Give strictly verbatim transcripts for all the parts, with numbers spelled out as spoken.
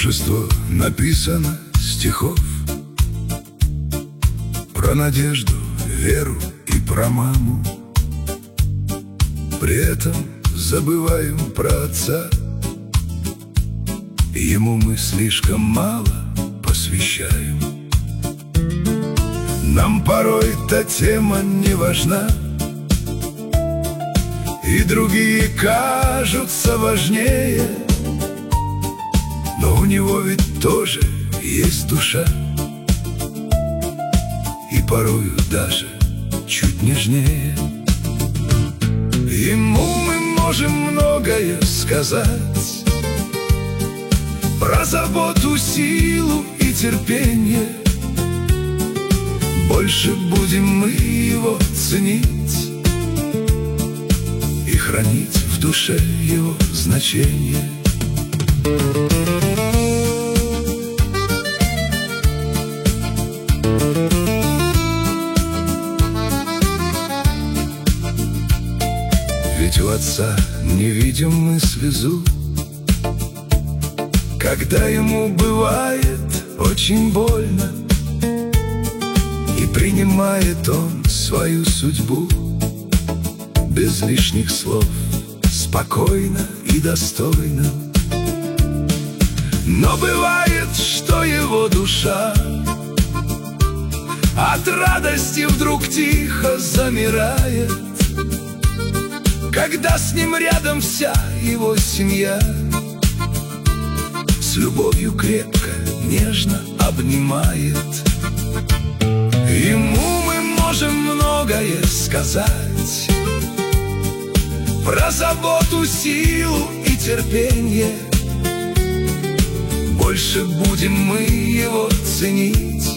Множество написано стихов про надежду, веру и про маму. При этом забываем про отца. Ему мы слишком мало посвящаем. Нам порой та тема не важна, и другие кажутся важнее. Но у него ведь тоже есть душа, и порою даже чуть нежнее. Ему мы можем многое сказать про заботу, силу и терпение. Больше будем мы его ценить и хранить в душе его значение. Ведь у отца не видим мы слезу, когда ему бывает очень больно, и принимает он свою судьбу без лишних слов, спокойно и достойно. Но бывает, что его душа от радости вдруг тихо замирает, когда с ним рядом вся его семья с любовью крепко, нежно обнимает. Ему мы можем многое сказать про заботу, силу и терпение. Больше будем мы его ценить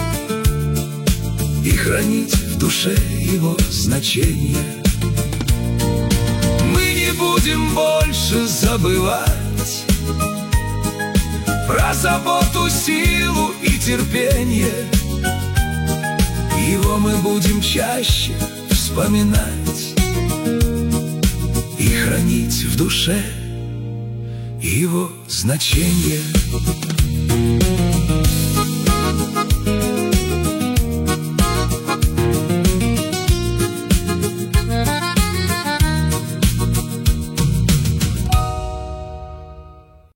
и хранить в душе его значение. Мы не будем больше забывать про заботу, силу и терпение. Его мы будем чаще вспоминать и хранить в душе его значение.